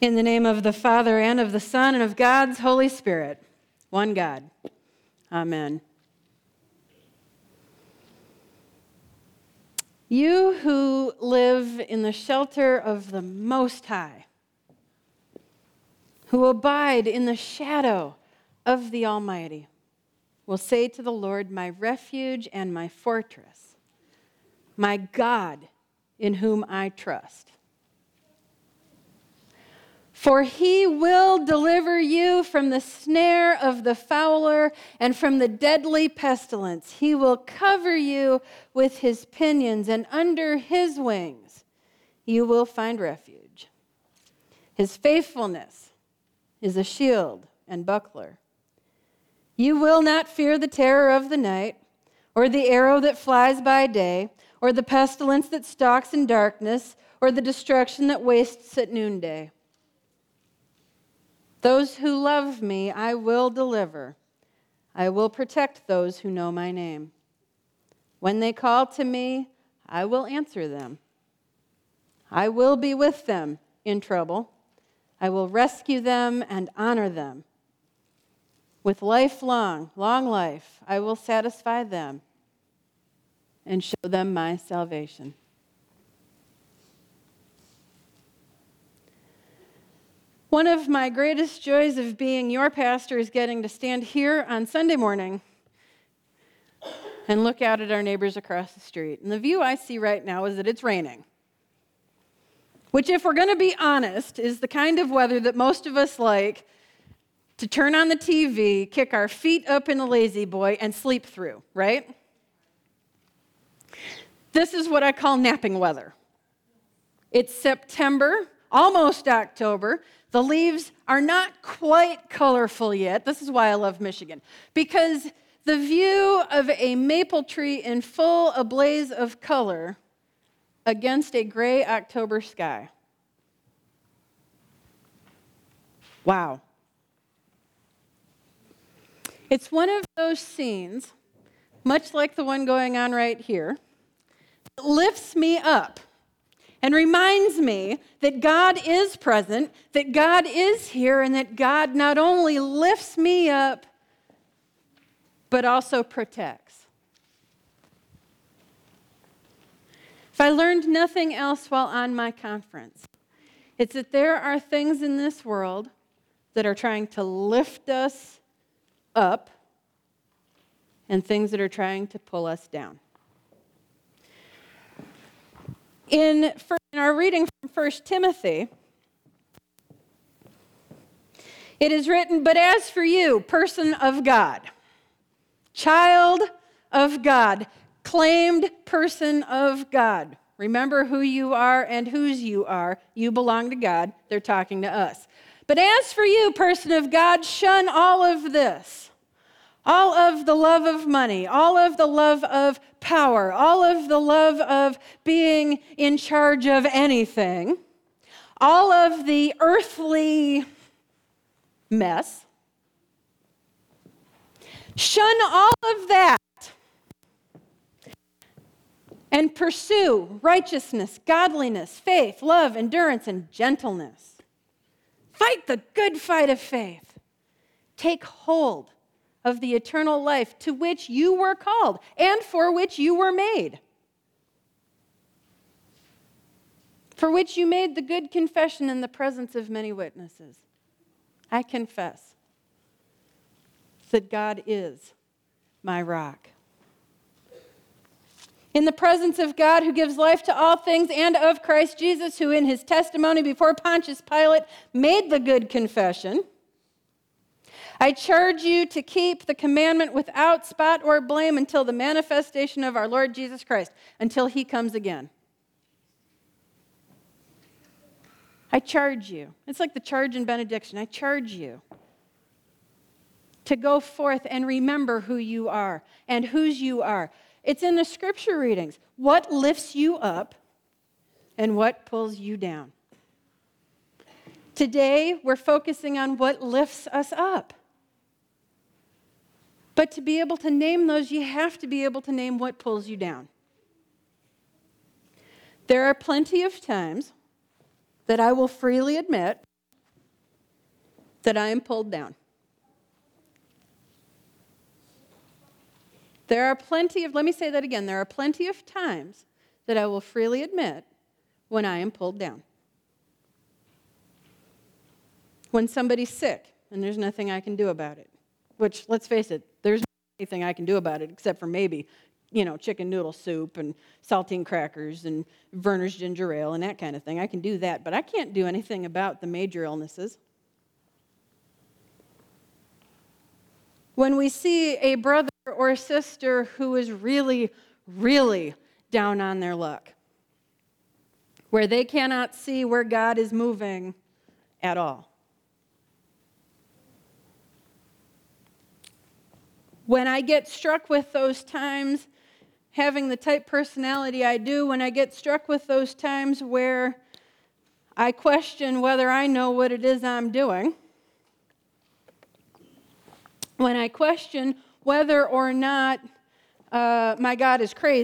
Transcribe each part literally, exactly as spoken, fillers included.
In the name of the Father, and of the Son, and of God's Holy Spirit, one God. Amen. You who live in the shelter of the Most High, who abide in the shadow of the Almighty, will say to the Lord, my refuge and my fortress, my God in whom I trust. For he will deliver you from the snare of the fowler and from the deadly pestilence. He will cover you with his pinions, and under his wings you will find refuge. His faithfulness is a shield and buckler. You will not fear the terror of the night, or the arrow that flies by day, or the pestilence that stalks in darkness, or the destruction that wastes at noonday. Those who love me, I will deliver. I will protect those who know my name. When they call to me, I will answer them. I will be with them in trouble. I will rescue them and honor them. With lifelong, long life, I will satisfy them and show them my salvation. One of my greatest joys of being your pastor is getting to stand here on Sunday morning and look out at our neighbors across the street. And the view I see right now is that it's raining, which, if we're going to be honest, is the kind of weather that most of us like to turn on the T V, kick our feet up in the lazy boy, and sleep through, right? This is what I call napping weather. It's September, almost October. The leaves are not quite colorful yet. This is why I love Michigan, because the view of a maple tree in full ablaze of color against a gray October sky. Wow. It's one of those scenes, much like the one going on right here, that lifts me up and reminds me that God is present, that God is here, and that God not only lifts me up, but also protects. If I learned nothing else while on my conference, it's that there are things in this world that are trying to lift us up and things that are trying to pull us down. In, in our reading from First Timothy, it is written, but as for you, person of God, child of God, claimed person of God. Remember who you are and whose you are. You belong to God. They're talking to us. But as for you, person of God, shun all of this. All of the love of money, all of the love of power, all of the love of being in charge of anything, all of the earthly mess. Shun all of that and pursue righteousness, godliness, faith, love, endurance, and gentleness. Fight the good fight of faith. Take hold of the eternal life to which you were called and for which you were made, for which you made the good confession in the presence of many witnesses. I confess that God is my rock. In the presence of God who gives life to all things, and of Christ Jesus, who in his testimony before Pontius Pilate made the good confession, I charge you to keep the commandment without spot or blame until the manifestation of our Lord Jesus Christ, until he comes again. I charge you. It's like the charge in benediction. I charge you to go forth and remember who you are and whose you are. It's in the scripture readings. What lifts you up and what pulls you down? Today, we're focusing on what lifts us up. But to be able to name those, you have to be able to name what pulls you down. There are plenty of times that I will freely admit that I am pulled down. There are plenty of, let me say that again, there are plenty of times that I will freely admit when I am pulled down. When somebody's sick and there's nothing I can do about it, which, let's face it, there's anything I can do about it except for maybe, you know, chicken noodle soup and saltine crackers and Verner's ginger ale and that kind of thing. I can do that, but I can't do anything about the major illnesses. When we see a brother or a sister who is really, really down on their luck, where they cannot see where God is moving at all. When I get struck with those times, having the type personality I do, when I get struck with those times where I question whether I know what it is I'm doing, when I question whether or not uh, my God is crazy,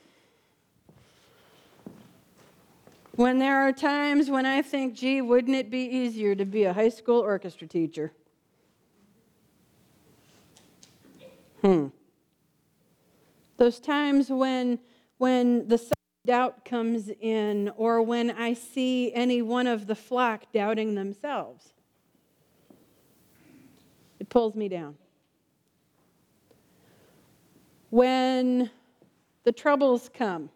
when there are times when I think, gee, wouldn't it be easier to be a high school orchestra teacher? Hmm. Those times when, when the doubt comes in, or when I see any one of the flock doubting themselves, it pulls me down. When the troubles come,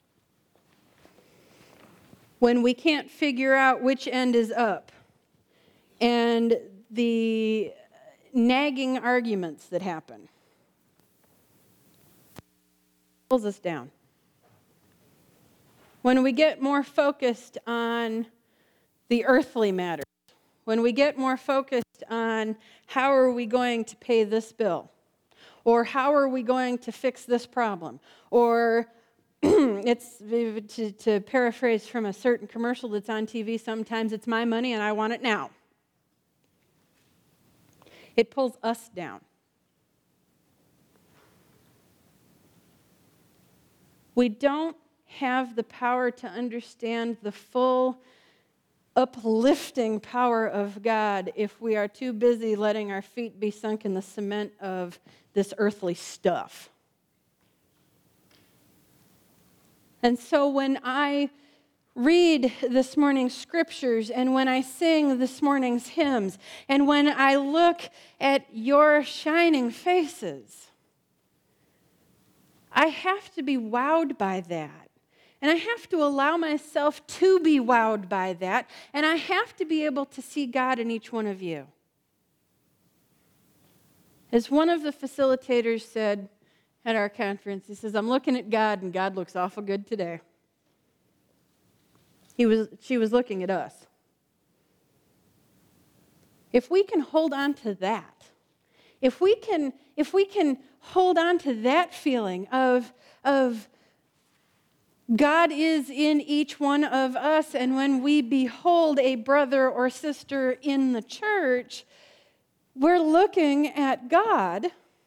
when we can't figure out which end is up, and the nagging arguments that happen, pulls us down. When we get more focused on the earthly matters, when we get more focused on how are we going to pay this bill, or how are we going to fix this problem, or it's, to, to paraphrase from a certain commercial that's on T V, sometimes it's my money and I want it now. It pulls us down. We don't have the power to understand the full uplifting power of God if we are too busy letting our feet be sunk in the cement of this earthly stuff. And so when I read this morning's scriptures, and when I sing this morning's hymns, and when I look at your shining faces, I have to be wowed by that. And I have to allow myself to be wowed by that. And I have to be able to see God in each one of you. As one of the facilitators said at our conference, he says, I'm looking at God, and God looks awful good today. He was, she was looking at us. If we can hold on to that, if we can, if we can hold on to that feeling of, of God is in each one of us, and when we behold a brother or sister in the church, we're looking at God,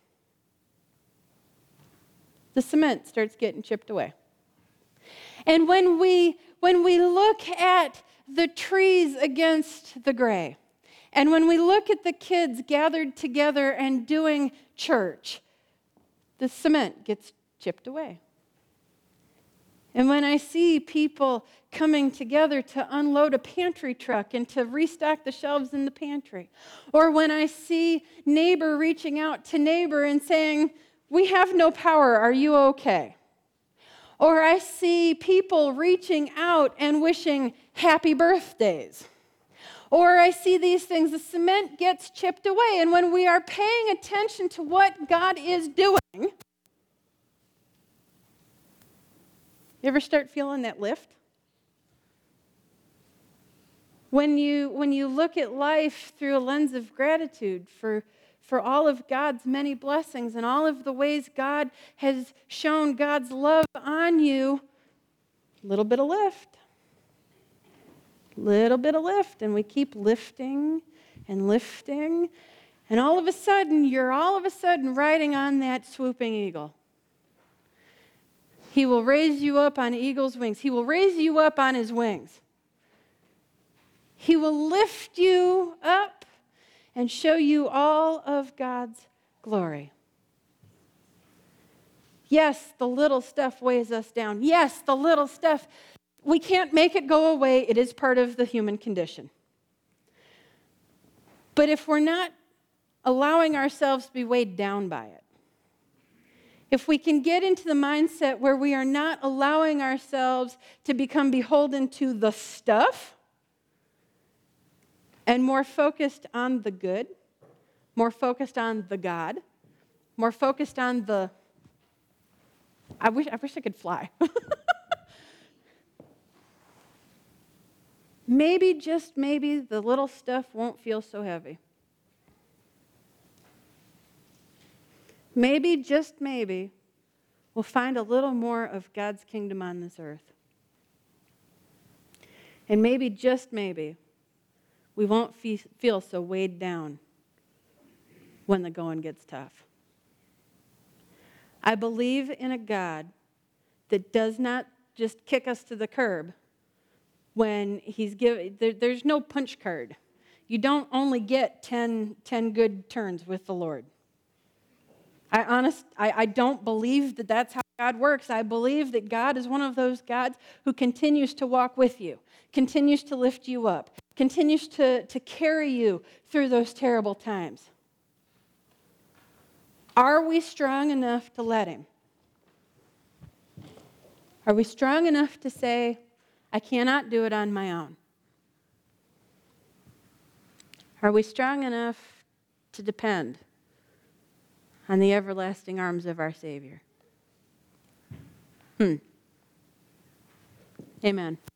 the cement starts getting chipped away. And when we when we look at the trees against the gray, and when we look at the kids gathered together and doing church, the cement gets chipped away. And when I see people coming together to unload a pantry truck and to restock the shelves in the pantry, or when I see neighbor reaching out to neighbor and saying, we have no power, are you okay? Or I see people reaching out and wishing happy birthdays. Or I see these things, the cement gets chipped away. And when we are paying attention to what God is doing, you ever start feeling that lift? When you, when you look at life through a lens of gratitude for, for all of God's many blessings and all of the ways God has shown God's love on you, a little bit of lift. Little bit of lift, and we keep lifting and lifting, and all of a sudden, you're all of a sudden riding on that swooping eagle. He will raise you up on eagle's wings. He will raise you up on his wings. He will lift you up and show you all of God's glory. Yes, the little stuff weighs us down. Yes, the little stuff, we can't make it go away. It is part of the human condition. But if we're not allowing ourselves to be weighed down by it, if we can get into the mindset where we are not allowing ourselves to become beholden to the stuff and more focused on the good, more focused on the God, more focused on the, I wish I wish I could fly. Maybe, just maybe, the little stuff won't feel so heavy. Maybe, just maybe, we'll find a little more of God's kingdom on this earth. And maybe, just maybe, we won't feel so weighed down when the going gets tough. I believe in a God that does not just kick us to the curb when he's giving, there, there's no punch card. You don't only get ten, ten good turns with the Lord. I honest, I, I don't believe that that's how God works. I believe that God is one of those gods who continues to walk with you, continues to lift you up, continues to, to carry you through those terrible times. Are we strong enough to let him? Are we strong enough to say, I cannot do it on my own? Are we strong enough to depend on the everlasting arms of our Savior? Hmm. Amen.